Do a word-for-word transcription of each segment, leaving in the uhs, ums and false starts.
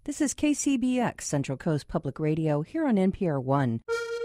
This is K C B X, Central Coast Public Radio, here on N P R One.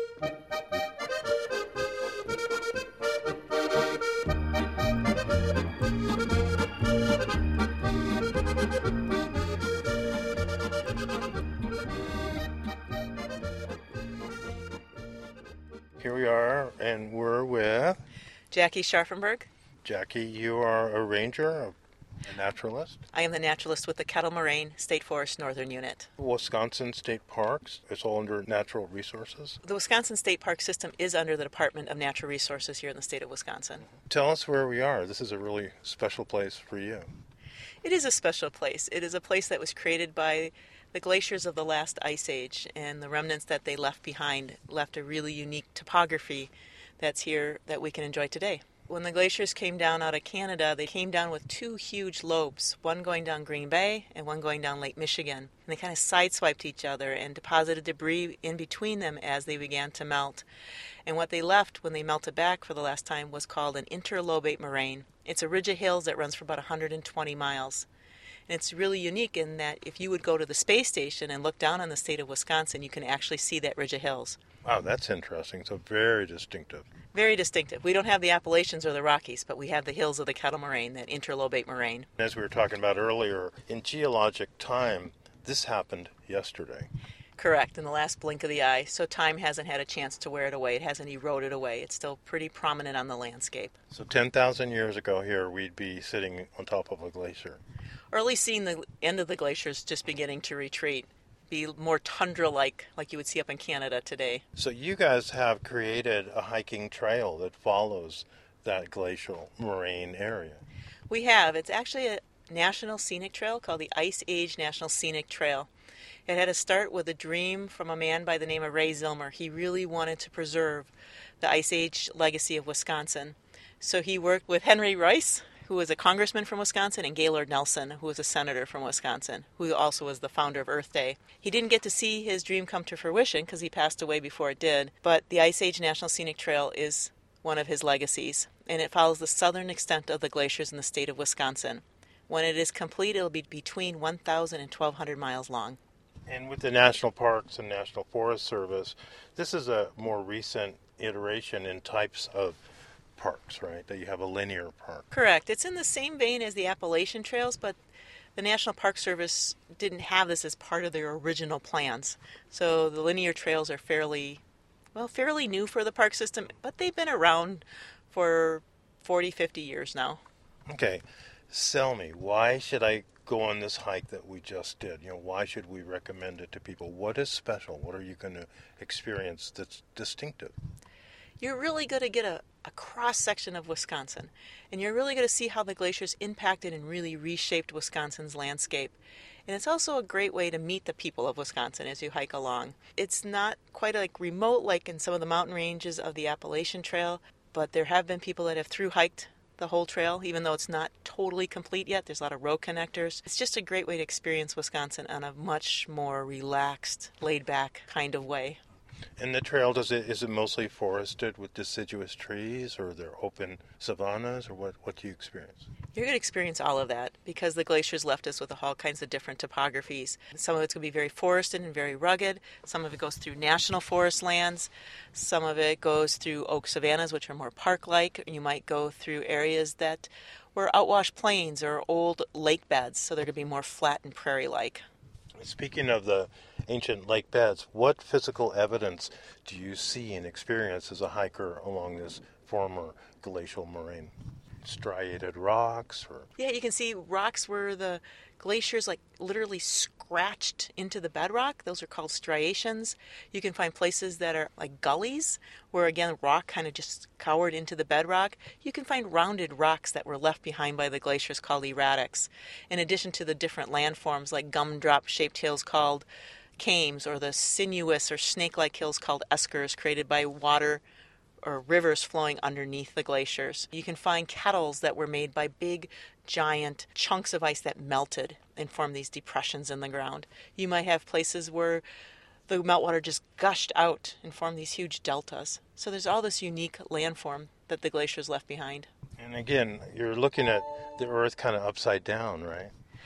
Here we are, and we're with Jackie Scharfenberg. Jackie, you are a ranger, a naturalist. I am the naturalist with the Kettle Moraine State Forest Northern Unit. Wisconsin State Parks, it's all under natural resources. The Wisconsin State Park System is under the Department of Natural Resources here in the state of Wisconsin. Tell us where we are. This is a really special place for you. It is a special place. It is a place that was created by the glaciers of the last ice age, and the remnants that they left behind left a really unique topography that's here that we can enjoy today. When the glaciers came down out of Canada, they came down with two huge lobes, one going down Green Bay and one going down Lake Michigan. And they kind of sideswiped each other and deposited debris in between them as they began to melt. And what they left when they melted back for the last time was called an interlobate moraine. It's a ridge of hills that runs for about one hundred twenty miles. And it's really unique in that if you would go to the space station and look down on the state of Wisconsin, you can actually see that ridge of hills. Wow, that's interesting. So very distinctive. Very distinctive. We don't have the Appalachians or the Rockies, but we have the hills of the Kettle Moraine, that interlobate moraine. As we were talking about earlier, in geologic time, this happened yesterday. Correct, in the last blink of the eye. So time hasn't had a chance to wear it away. It hasn't eroded away. It's still pretty prominent on the landscape. So ten thousand years ago here, we'd be sitting on top of a glacier. Or at least seeing the end of the glaciers just beginning to retreat. Be more tundra-like, like you would see up in Canada today. So you guys have created a hiking trail that follows that glacial moraine area. We have. It's actually a national scenic trail called the Ice Age National Scenic Trail. It had to start with a dream from a man by the name of Ray Zillmer. He really wanted to preserve the Ice Age legacy of Wisconsin. So he worked with Henry Rice, who was a congressman from Wisconsin, and Gaylord Nelson, who was a senator from Wisconsin, who also was the founder of Earth Day. He didn't get to see his dream come to fruition because he passed away before it did, but the Ice Age National Scenic Trail is one of his legacies, and it follows the southern extent of the glaciers in the state of Wisconsin. When it is complete, it will be between one thousand and twelve hundred miles long. And with the National Parks and National Forest Service, this is a more recent iteration in types of parks, right? That you have a linear park. Correct. It's in the same vein as the Appalachian Trails, but the National Park Service didn't have this as part of their original plans. So the linear trails are fairly, well, fairly new for the park system, but they've been around for forty, fifty years now. Okay. Sell me, why should I go on this hike that we just did? You know, why should we recommend it to people? What is special? What are you going to experience that's distinctive? You're really going to get a, a cross-section of Wisconsin, and you're really going to see how the glaciers impacted and really reshaped Wisconsin's landscape. And it's also a great way to meet the people of Wisconsin as you hike along. It's not quite like remote like in some of the mountain ranges of the Appalachian Trail, but there have been people that have thru-hiked the whole trail, even though it's not totally complete yet. There's a lot of road connectors. It's just a great way to experience Wisconsin on a much more relaxed, laid-back kind of way. And the trail, does it is it mostly forested with deciduous trees, or are there open savannas, or what, what do you experience? You're going to experience all of that because the glaciers left us with all kinds of different topographies. Some of it's going to be very forested and very rugged. Some of it goes through national forest lands. Some of it goes through oak savannas, which are more park-like. You might go through areas that were outwash plains or old lake beds, so they're going to be more flat and prairie-like. Speaking of the ancient lake beds, what physical evidence do you see and experience as a hiker along this former glacial moraine? Striated rocks? Or Yeah, you can see rocks where the glaciers like literally scratched into the bedrock. Those are called striations. You can find places that are like gullies where, again, rock kind of just cowered into the bedrock. You can find rounded rocks that were left behind by the glaciers called erratics, in addition to the different landforms like gumdrop-shaped hills called cames, or the sinuous or snake-like hills called eskers created by water or rivers flowing underneath the glaciers. You can find kettles that were made by big, giant chunks of ice that melted and formed these depressions in the ground. You might have places where the meltwater just gushed out and formed these huge deltas. So there's all this unique landform that the glaciers left behind. And again, you're looking at the Earth kind of upside down, right?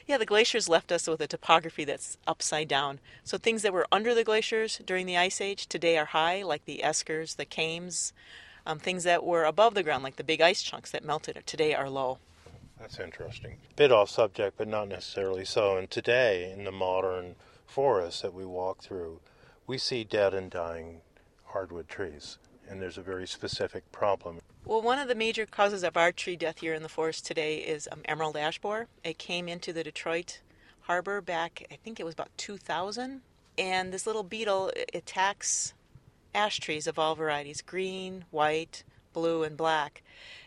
Yeah, the glaciers left us with a topography that's upside down. So things that were under the glaciers during the Ice Age today are high, like the eskers, the kames. Um, things that were above the ground, like the big ice chunks that melted, today are low. That's interesting. Bit off subject, but not necessarily so. And today, in the modern forests that we walk through, we see dead and dying hardwood trees. And there's a very specific problem. Well, one of the major causes of our tree death here in the forest today is um, emerald ash borer. It came into the Detroit harbor back, I think it was about two thousand. And this little beetle attacks ash trees of all varieties, green, white, blue, and black.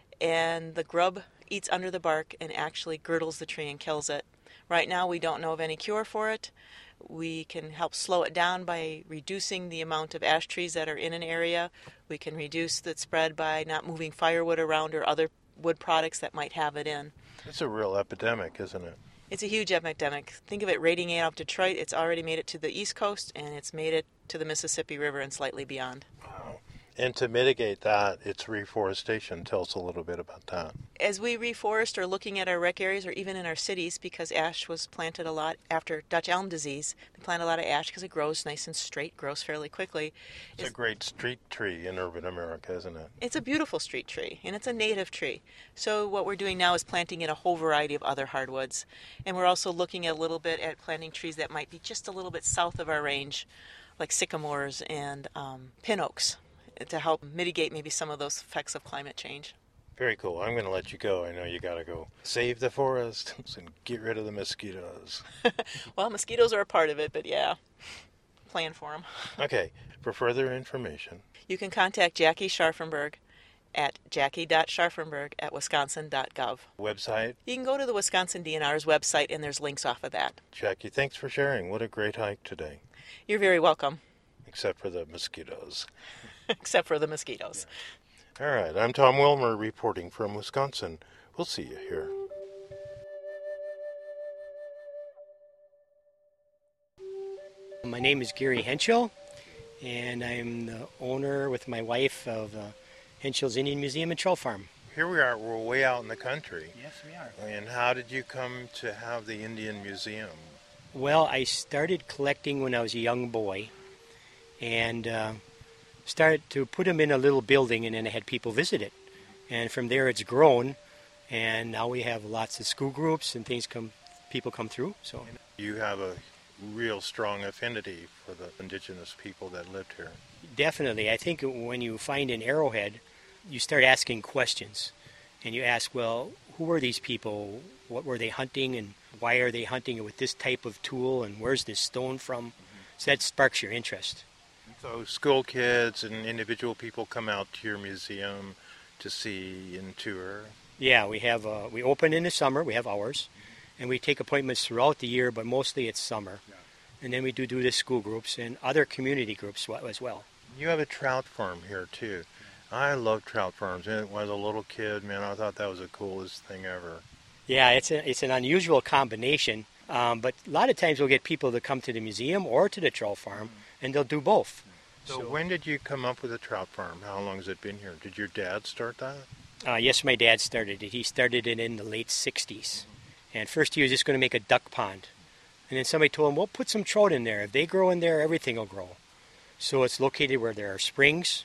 And the grub eats under the bark and actually girdles the tree and kills it. Right now we don't know of any cure for it. We can help slow it down by reducing the amount of ash trees that are in an area. We can reduce the spread by not moving firewood around or other wood products that might have it in. It's a real epidemic, isn't it? It's a huge epidemic. Think of it radiating out of Detroit. It's already made it to the East Coast, and it's made it to the Mississippi River and slightly beyond. Wow. And to mitigate that, it's reforestation. Tell us a little bit about that. As we reforest or looking at our rec areas or even in our cities, because ash was planted a lot after Dutch elm disease, they plant a lot of ash because it grows nice and straight, grows fairly quickly. It's, it's a great street tree in urban America, isn't it? It's a beautiful street tree, and it's a native tree. So what we're doing now is planting in a whole variety of other hardwoods. And we're also looking a little bit at planting trees that might be just a little bit south of our range, like sycamores and um, pin oaks, to help mitigate maybe some of those effects of climate change. Very cool. I'm going to let you go. I know you got to go save the forests and get rid of the mosquitoes. Well, mosquitoes are a part of it, but yeah, plan for them. Okay. For further information, you can contact Jackie Scharfenberg at jackie dot scharfenberg at wisconsin dot gov. Website? You can go to the Wisconsin D N R's website, and there's links off of that. Jackie, thanks for sharing. What a great hike today. You're very welcome. Except for the mosquitoes. Except for the mosquitoes. All right, I'm Tom Wilmer reporting from Wisconsin. We'll see you here. My name is Gary Henschel, and I'm the owner with my wife of uh, Henschel's Indian Museum and Troll Farm. Here we are, we're way out in the country. Yes, we are. And how did you come to have the Indian Museum? Well, I started collecting when I was a young boy, and uh, started to put them in a little building, and then I had people visit it. And from there it's grown, and now we have lots of school groups and things come, people come through. So you have a real strong affinity for the indigenous people that lived here. Definitely. I think when you find an arrowhead, you start asking questions, and you ask, well, who were these people? What were they hunting, and why are they hunting with this type of tool, and where's this stone from? Mm-hmm. So that sparks your interest. So school kids and individual people come out to your museum to see and tour? Yeah, we have. Uh, we open in the summer. We have hours, and we take appointments throughout the year, but mostly it's summer. Yeah. And then we do do the school groups and other community groups as well. You have a trout farm here too. I love trout farms. And when I was a little kid, man, I thought that was the coolest thing ever. Yeah, it's a, it's an unusual combination, um, but a lot of times we'll get people to come to the museum or to the trout farm, and they'll do both. So, so when did you come up with a trout farm? How long has it been here? Did your dad start that? Uh, yes, my dad started it. He started it in the late sixties. And first he was just going to make a duck pond. And then somebody told him, well, put some trout in there. If they grow in there, everything will grow. So it's located where there are springs.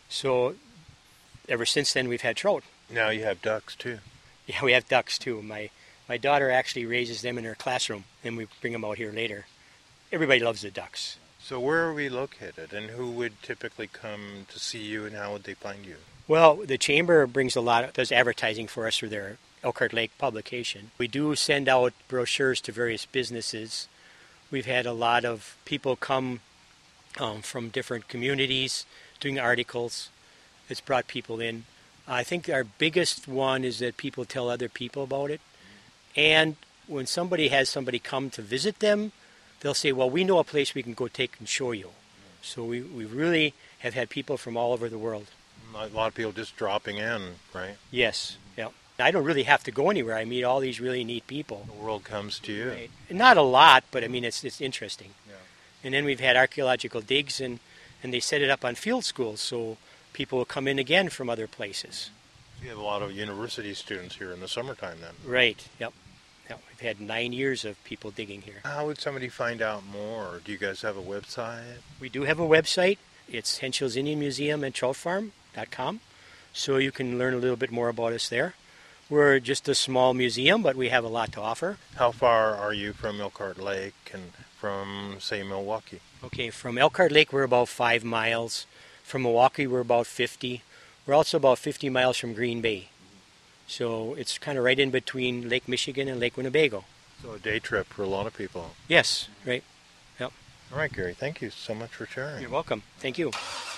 So ever since then, we've had trout. Now you have ducks, too. Yeah, we have ducks, too. My my daughter actually raises them in her classroom, and we bring them out here later. Everybody loves the ducks. So where are we located, and who would typically come to see you, and how would they find you? Well, the Chamber brings a lot of, does advertising for us through their Elkhart Lake publication. We do send out brochures to various businesses. We've had a lot of people come um, from different communities doing articles. It's brought people in. I think our biggest one is that people tell other people about it. And when somebody has somebody come to visit them, they'll say, well, we know a place we can go take and show you. So we, we really have had people from all over the world. A lot of people just dropping in, right? Yes, yeah. I don't really have to go anywhere. I meet all these really neat people. The world comes to you. Right. Not a lot, but I mean, it's it's interesting. Yeah. And then we've had archaeological digs, and, and they set it up on field schools, so people will come in again from other places. You have a lot of university students here in the summertime then. Right, yep. Yeah, we've had nine years of people digging here. How would somebody find out more? Do you guys have a website? We do have a website. It's Hensch Hills Indian Museum and Trout Farm dot com, so you can learn a little bit more about us there. We're just a small museum, but we have a lot to offer. How far are you from Elkhart Lake and from, say, Milwaukee? Okay, from Elkhart Lake, we're about five miles. From Milwaukee, we're about fifty. We're also about fifty miles from Green Bay. So it's kind of right in between Lake Michigan and Lake Winnebago. So a day trip for a lot of people. Yes, right. Yep. All right, Gary, thank you so much for sharing. You're welcome. Thank you.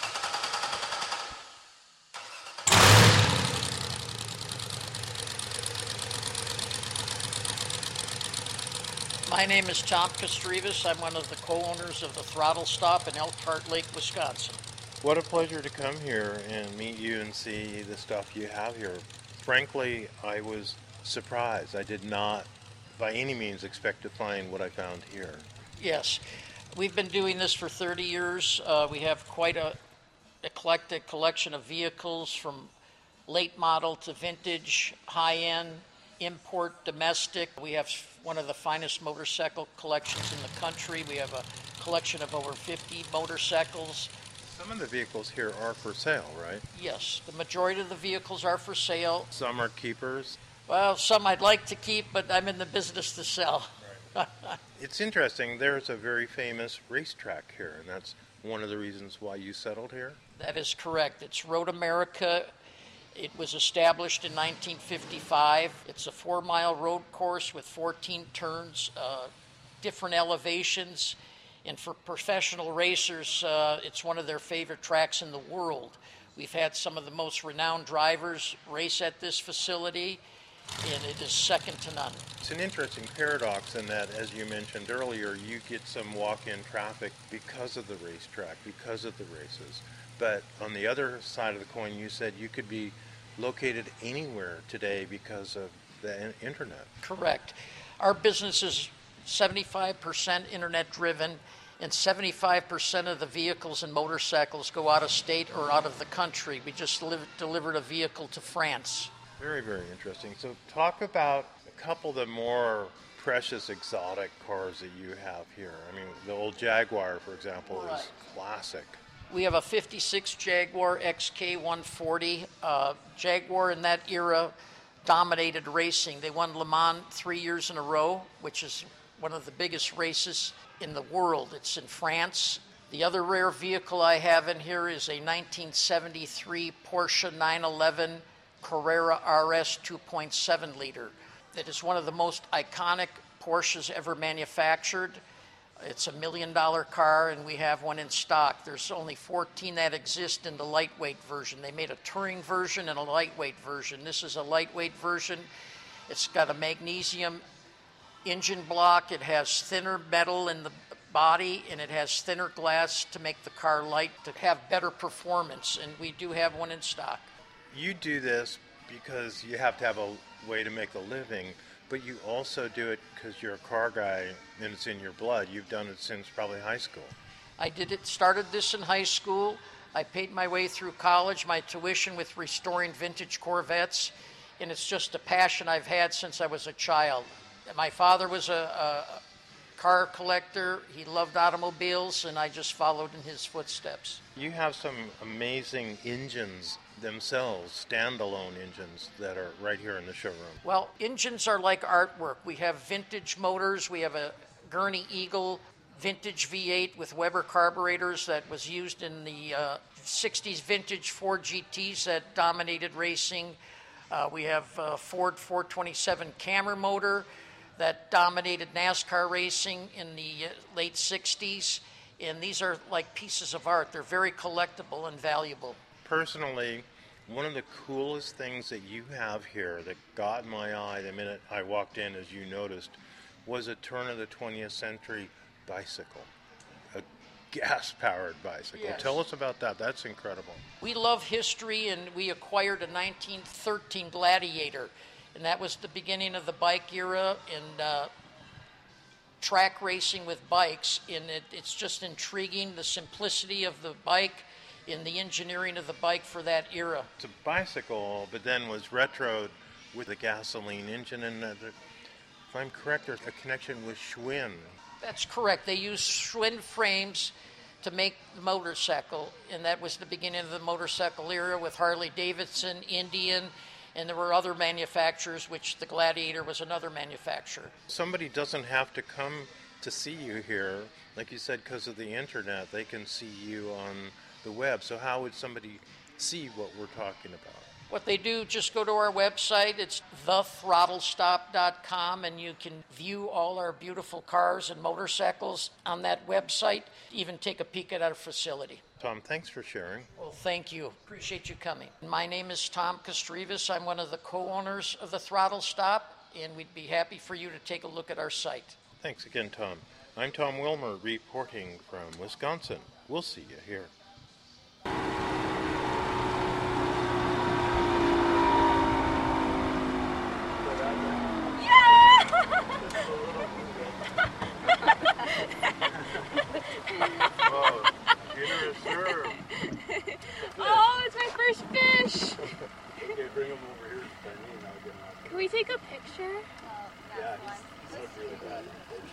My name is Tom Kostrivas. I'm one of the co-owners of the Throttle Stop in Elkhart Lake, Wisconsin. What a pleasure to come here and meet you and see the stuff you have here. Frankly, I was surprised. I did not, by any means, expect to find what I found here. Yes, we've been doing this for thirty years. Uh, we have quite a eclectic collection of vehicles, from late model to vintage, high-end, import, domestic. We have one of the finest motorcycle collections in the country. We have a collection of over fifty motorcycles. Some of the vehicles here are for sale, right? Yes, the majority of the vehicles are for sale. Some are keepers. Well, some I'd like to keep, but I'm in the business to sell. Right. It's interesting. There's a very famous racetrack here, and that's one of the reasons why you settled here? That is correct. It's Road America. It was established in nineteen fifty-five. It's a four-mile road course with fourteen turns, uh, different elevations. And for professional racers, uh, it's one of their favorite tracks in the world. We've had some of the most renowned drivers race at this facility, and it is second to none. It's an interesting paradox in that, as you mentioned earlier, you get some walk-in traffic because of the racetrack, because of the races. But on the other side of the coin, you said you could be located anywhere today because of the internet. Correct. Our business is seventy-five percent internet driven, and seventy-five percent of the vehicles and motorcycles go out of state or out of the country. We just li- delivered a vehicle to France. Very, very interesting. So talk about a couple of the more precious exotic cars that you have here. I mean, the old Jaguar, for example, Right. is classic. We have a fifty-six Jaguar X K one forty. Uh, Jaguar in that era dominated racing. They won Le Mans three years in a row, which is one of the biggest races in the world. It's in France. The other rare vehicle I have in here is a nineteen seventy-three Porsche nine eleven Carrera R S two point seven liter. It is one of the most iconic Porsches ever manufactured. It's a million dollar car, and we have one in stock. There's only fourteen that exist in the lightweight version. They made a touring version and a lightweight version. This is a lightweight version. It's got a magnesium engine block. It has thinner metal in the body, and it has thinner glass to make the car light, to have better performance, and we do have one in stock. You do this because you have to have a way to make a living, but you also do it because you're a car guy and it's in your blood. You've done it since probably high school. I did it, started this in high school. I paid my way through college, my tuition with restoring vintage Corvettes, and it's just a passion I've had since I was a child. My father was a, a car collector. He loved automobiles, and I just followed in his footsteps. You have some amazing engines themselves, standalone engines that are right here in the showroom. Well, engines are like artwork. We have vintage motors. We have a Gurney Eagle vintage V eight with Weber carburetors that was used in the uh, sixties vintage Ford G Ts that dominated racing. Uh, we have a Ford four twenty-seven Cammer motor that dominated NASCAR racing in the uh, late sixties. And these are like pieces of art. They're very collectible and valuable. Personally, one of the coolest things that you have here that got my eye the minute I walked in, as you noticed, was a turn of the twentieth century bicycle, a gas-powered bicycle. Yes. Tell us about that. That's incredible. We love history, and we acquired a nineteen thirteen Gladiator, and that was the beginning of the bike era and uh, track racing with bikes. And it, it's just intriguing, the simplicity of the bike and the engineering of the bike for that era. It's a bicycle, but then was retroed with a gasoline engine. And uh, If I'm correct, there's a connection with Schwinn. That's correct. They used Schwinn frames to make the motorcycle, and that was the beginning of the motorcycle era with Harley Davidson, Indian, and there were other manufacturers, which the Gladiator was another manufacturer. Somebody doesn't have to come to see you here. Like you said, because of the internet, they can see you on the web. So how would somebody see what we're talking about? What they do, just go to our website. It's the throttle stop dot com, and you can view all our beautiful cars and motorcycles on that website, even take a peek at our facility. Tom, thanks for sharing. Well, thank you. Appreciate you coming. My name is Tom Kostrivas. I'm one of the co-owners of the Throttle Stop, and we'd be happy for you to take a look at our site. Thanks again, Tom. I'm Tom Wilmer, reporting from Wisconsin. We'll see you here. Oh, it's my first fish. Okay, bring him over here. Can we take a picture? Yeah, he's really bad.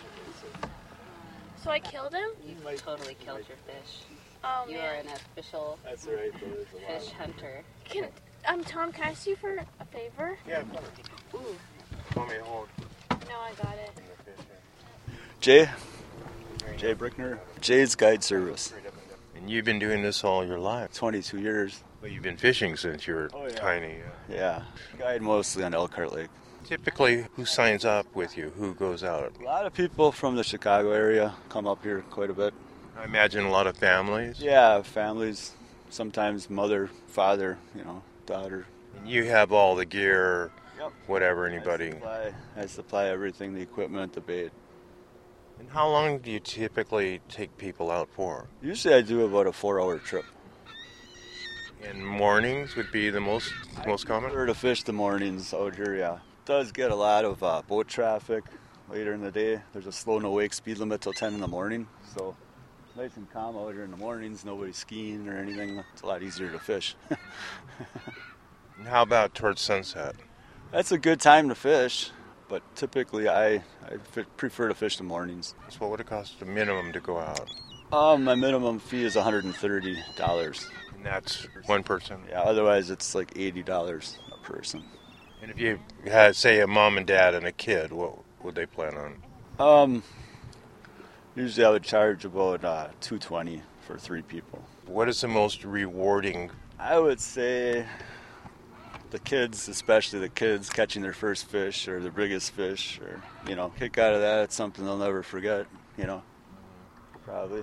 So I killed him? You totally killed your fish. Oh, You man. are an official That's right. fish hunter. Can, um, Tom, can I ask you for a favor? Yeah, of course. Ooh. Want me to hold No, I got it. the fish? Jay, Jay Brickner, Jay's Guide Service. And you've been doing this all your life. twenty-two years. Well, you've been fishing since you were Oh, yeah. tiny. Yeah, guide mostly on Elkhart Lake. Typically, who signs up with you? Who goes out? A lot of people from the Chicago area come up here quite a bit. I imagine a lot of families. Yeah, families, sometimes mother, father, you know, daughter. And you have all the gear, Yep. whatever I anybody. supply, I supply everything, the equipment, the bait. And how long do you typically take people out for? Usually I do about a four-hour trip. And mornings would be the most most common? Prefer to fish the mornings out here, yeah. Does get a lot of uh, boat traffic later in the day. There's a slow no wake speed limit till ten in the morning, so nice and calm out here in the mornings. Nobody's skiing or anything. It's a lot easier to fish. And how about towards sunset? That's a good time to fish, but typically I, I fi- prefer to fish the mornings. So what would it cost a minimum to go out? Um, my minimum fee is one hundred thirty dollars. And that's one person. Yeah, otherwise it's like eighty dollars a person. And if you had, say, a mom and dad and a kid, what would they plan on? Um, usually I would charge about uh, two hundred twenty dollars for three people. What is the most rewarding? I would say the kids, especially the kids, catching their first fish or their biggest fish, or, you know, kick out of that. It's something they'll never forget, you know, probably.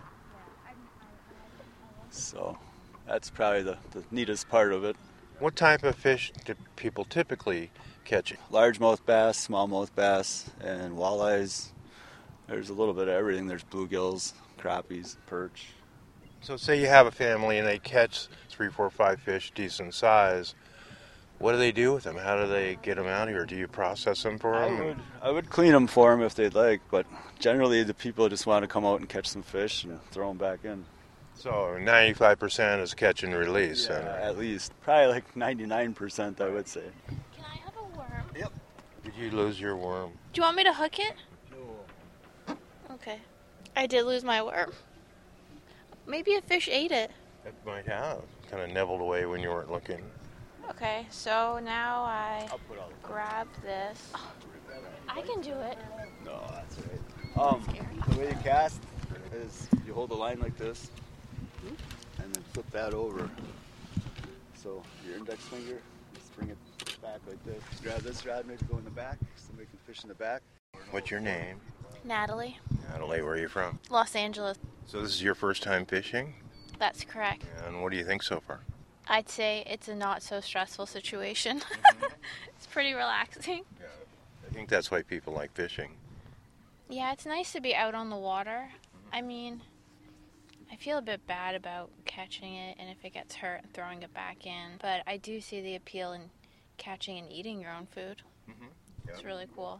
So that's probably the, the neatest part of it. What type of fish do people typically catch? Largemouth bass, smallmouth bass, and walleyes. There's a little bit of everything. There's bluegills, crappies, perch. So say you have a family and they catch three, four, five fish decent size. What do they do with them? How do they get them out here? Do you process them for I them? would, I would clean them for them if they'd like, but generally the people just want to come out and catch some fish and throw them back in. So ninety-five percent is catch and release. Yeah, and- at least. Probably like ninety-nine percent, I would say. Can I have a worm? Yep. Did you lose your worm? Do you want me to hook it? No. Okay. I did lose my worm. Maybe a fish ate it. It might have. Kind of nibbled away when you weren't looking. Okay, so now I I'll put all the grab this. I can do it. No, that's all right. Um, the way you cast is you hold the line like this, and then flip that over. So your index finger, just bring it back like this. Grab this rod, maybe go in the back, somebody can fish in the back. What's your name? Natalie, Natalie, where are you from? Los Angeles. So this is your first time fishing? That's correct. And what do you think so far? I'd say it's a not so stressful situation. It's pretty relaxing. I think that's why people like fishing. Yeah, it's nice to be out on the water. I mean, I feel a bit bad about catching it and if it gets hurt and throwing it back in. But I do see the appeal in catching and eating your own food. Mm-hmm. It's really cool.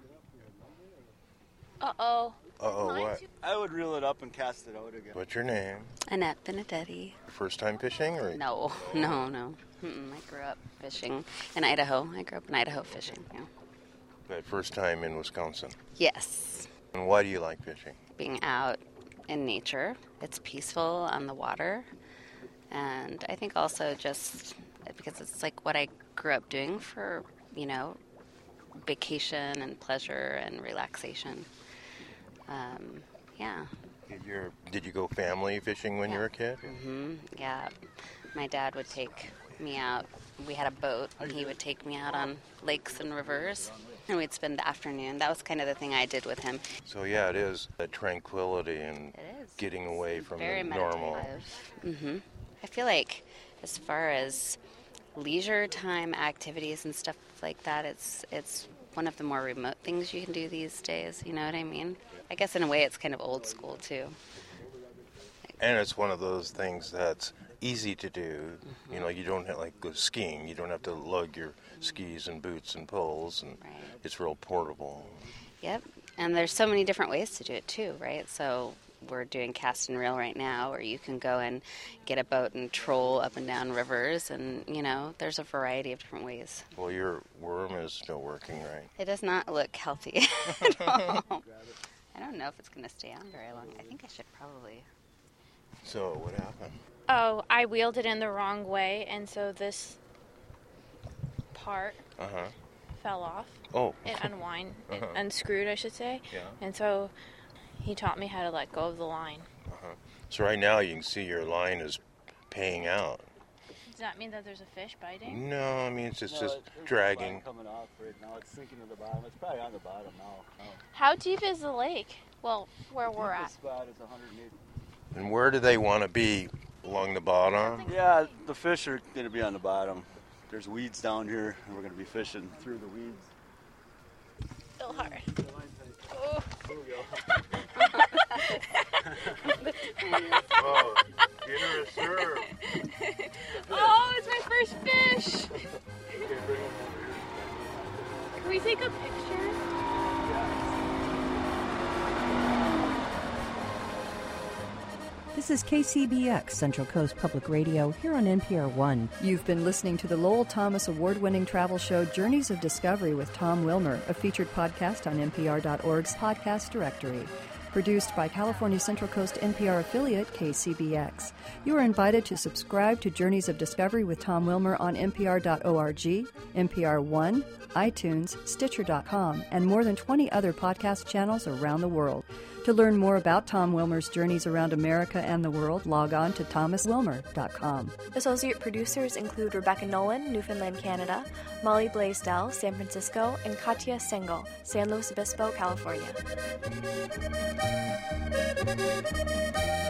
Uh-oh. Uh-oh, what? I would reel it up and cast it out again. What's your name? Annette Benedetti. First time fishing? Or? No, no, no. Mm-mm, I grew up fishing in Idaho. I grew up in Idaho fishing, yeah. But first time in Wisconsin. Yes. And why do you like fishing? Being out in nature. It's peaceful on the water. And I think also just because it's like what I grew up doing for, you know, vacation and pleasure and relaxation. Um, yeah. Did, your, did you go family fishing when yeah. you were a kid? Mm-hmm. Yeah. My dad would take me out. We had a boat, and he would take me out on lakes and rivers, and we'd spend the afternoon. That was kind of the thing I did with him. So, yeah, it is that tranquility and getting away from Very the meditative. normal. Mm-hmm. I feel like as far as leisure time activities and stuff like that, it's it's one of the more remote things you can do these days. You know what I mean? I guess in a way it's kind of old school, too. And it's one of those things that's easy to do. Mm-hmm. You know, you don't have, like, go skiing. You don't have to lug your skis and boots and poles, and right. It's real portable. Yep, and there's so many different ways to do it, too, right? So we're doing cast and reel right now, where you can go and get a boat and troll up and down rivers, and, you know, there's a variety of different ways. Well, your worm is still working, right? It does not look healthy at all. I don't know if it's going to stay on very long. I think I should probably... So, what happened? Oh, I wheeled it in the wrong way, and so this part uh-huh. fell off. Oh. It unwind, uh-huh. it unscrewed, I should say. Yeah. And so he taught me how to let go of the line. Uh-huh. So right now you can see your line is paying out. Does that mean that there's a fish biting? No, I mean it's just, no, just it, dragging. Coming off right now. It's sinking to the bottom. It's probably on the bottom now. now. How deep is the lake? Well, where we're at. The spot is one hundred eighty. And where do they want to be? Along the bottom? Yeah, the fish are going to be on the bottom. There's weeds down here, and we're going to be fishing through the weeds. Still hard. Oh. Here we go. Oh, get her a serve. Oh, it's my first fish. Can we take a picture? This is K C B X, Central Coast Public Radio, here on N P R One. You've been listening to the Lowell Thomas award-winning travel show Journeys of Discovery with Tom Wilmer, a featured podcast on N P R dot org's podcast directory. Produced by California Central Coast N P R affiliate K C B X. You are invited to subscribe to Journeys of Discovery with Tom Wilmer on N P R dot org, N P R One, iTunes, Stitcher dot com, and more than twenty other podcast channels around the world. To learn more about Tom Wilmer's journeys around America and the world, log on to thomas wilmer dot com. Associate producers include Rebecca Nolan, Newfoundland, Canada, Molly Blaisdell, San Francisco, and Katya Sengel, San Luis Obispo, California.